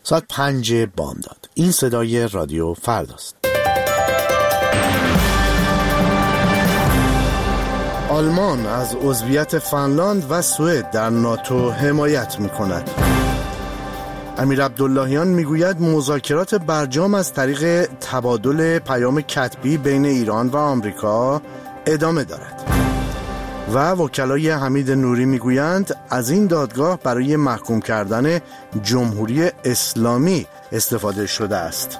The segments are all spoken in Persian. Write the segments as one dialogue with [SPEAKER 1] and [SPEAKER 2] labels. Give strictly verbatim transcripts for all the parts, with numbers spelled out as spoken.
[SPEAKER 1] ساعت پنج بامداد. این صدای رادیو فرداست. آلمان از عضویت فنلاند و سوئد در ناتو حمایت می‌کند. امیر عبداللهیان میگوید مذاکرات برجام از طریق تبادل پیام کتبی بین ایران و آمریکا ادامه دارد. و وکلای حمید نوری میگویند از این دادگاه برای محکوم کردن جمهوری اسلامی استفاده شده است.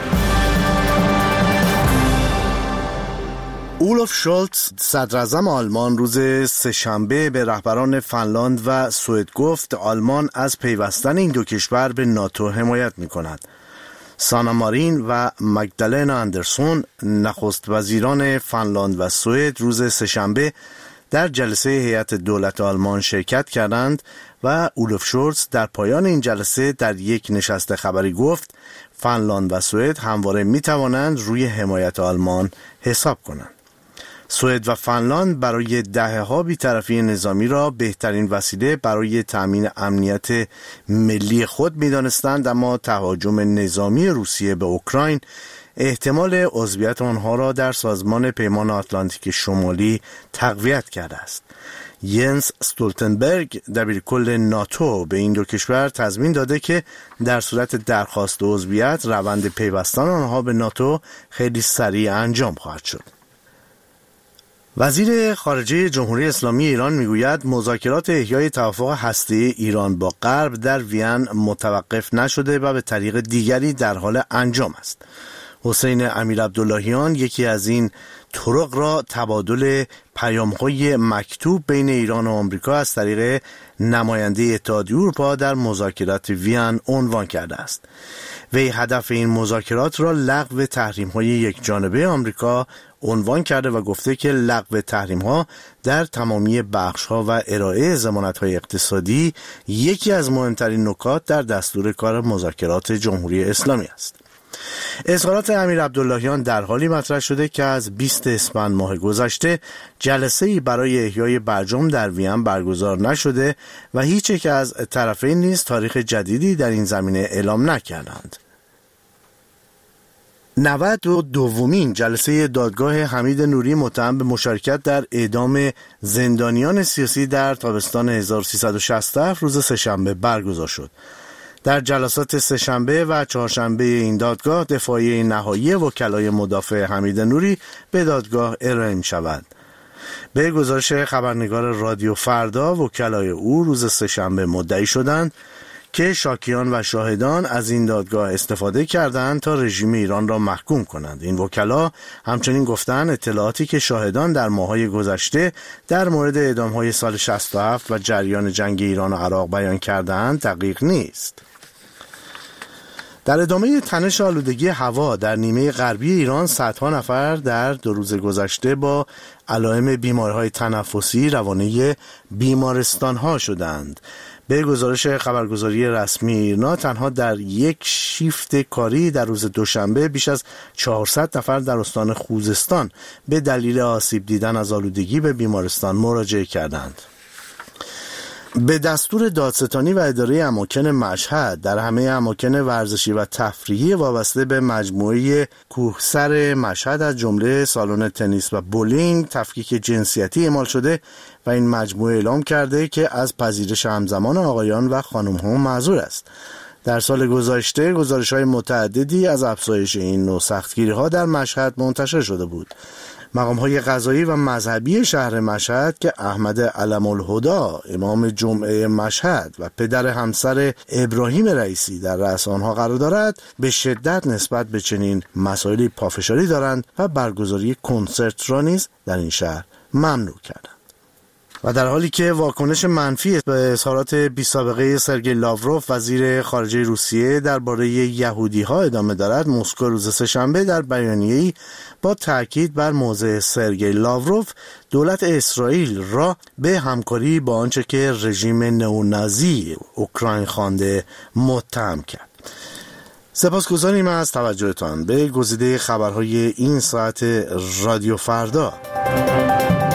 [SPEAKER 1] اولوف شولتز صدراعظم آلمان روز سه‌شنبه به رهبران فنلاند و سوئد گفت آلمان از پیوستن این دو کشور به ناتو حمایت می‌کند. سانا مارین و مگدالنا اندرسون نخست وزیران فنلاند و سوئد روز سه‌شنبه در جلسه هیئت دولت آلمان شرکت کردند و اولوف شولتز در پایان این جلسه در یک نشست خبری گفت فنلاند و سوئد همواره می‌توانند روی حمایت آلمان حساب کنند. سوئد و فنلاند برای دهه‌ها بی‌طرفی نظامی را بهترین وسیله برای تأمین امنیت ملی خود می‌دانستند، اما تهاجم نظامی روسیه به اوکراین احتمال عضویت آنها را در سازمان پیمان آتلانتیک شمالی تقویت کرده است. ینس استولتنبرگ دبیرکل ناتو به این دو کشور تضمین داده که در صورت درخواست عضویت روند پیوستن آنها به ناتو خیلی سریع انجام خواهد شد. وزیر خارجه جمهوری اسلامی ایران میگوید مذاکرات احیای توافق هسته‌ای ایران با غرب در وین متوقف نشده و به طریق دیگری در حال انجام است. حسین امیر عبداللهیان یکی از این طرق را تبادل پیام‌های مکتوب بین ایران و آمریکا از طریق نماینده اتحادیه اروپا در مذاکرات وین عنوان کرده است. وی هدف این مذاکرات را لغو تحریم‌های یکجانبه آمریکا عنوان کرده و گفته که لغو تحریم‌ها در تمامی بخش‌ها و ارائه ضمانت‌های اقتصادی یکی از مهمترین نکات در دستور کار مذاکرات جمهوری اسلامی است. اظهارات امیر عبداللهیان در حالی مطرح شده که از بیست اسفند ماه گذشته جلسه‌ای برای احیای برجام در وین برگزار نشده و هیچ یک از طرفین نیز تاریخ جدیدی در این زمینه اعلام نکردند. نود و دومین جلسه دادگاه حمید نوری متهم به مشارکت در اعدام زندانیان سیاسی در تابستان هزار و سیصد و شصت و هفت روز سه‌شنبه برگزار شد. در جلسات سه‌شنبه و چهارشنبه این دادگاه دفاعیه نهایی وکلای مدافع حمید نوری به دادگاه ارائه می شود. به گزارش خبرنگار رادیو فردا وکلای او روز سه‌شنبه مدعی شدند که شاکیان و شاهدان از این دادگاه استفاده کردند تا رژیم ایران را محکوم کنند. این وکلا همچنین گفتند اطلاعاتی که شاهدان در ماه‌های گذشته در مورد اعدام‌های سال شصت و هفت و جریان جنگ ایران و عراق بیان کردند دقیق نیست. در ادامه تنش آلودگی هوا در نیمه غربی ایران صدها نفر در دو روز گذشته با علائم بیماری‌های تنفسی روانه بیمارستان‌ها شدند. به گزارش خبرگزاری رسمی ایرنا تنها در یک شیفت کاری در روز دوشنبه بیش از چهارصد نفر در استان خوزستان به دلیل آسیب دیدن از آلودگی به بیمارستان مراجعه کردند. به دستور دادستانی و اداره اماکن مشهد در همه اماکن ورزشی و تفریحی وابسته به مجموعه کوهسر مشهد از جمله سالن تنیس و بولینگ تفکیک جنسیتی اعمال شده و این مجموعه اعلام کرده که از پذیرش همزمان آقایان و خانم‌ها معذور است. در سال گذشته گزارش‌های متعددی از افزایش این نوع سختگیری‌ها در مشهد منتشر شده بود. مقام‌های قضایی و مذهبی شهر مشهد که احمد علم الهدا امام جمعه مشهد و پدر همسر ابراهیم رئیسی در رأس آنها قرار دارد به شدت نسبت به چنین مسائلی پافشاری دارند و برگزاری کنسرت را نیز در این شهر ممنوع کردند. و در حالی که واکنش منفی به اظهارات بی سابقه سرگئی لاوروف وزیر خارجه روسیه درباره یهودی‌ها ادامه دارد، مسکو روز سه‌شنبه در بیانیه‌ای با تاکید بر موضع سرگئی لاوروف دولت اسرائیل را به همکاری با آنچه که رژیم نئونازی اوکراین خوانده متهم کرد. سپاسگزاریم از توجهتان به گزیده خبرهای این ساعت رادیو فردا.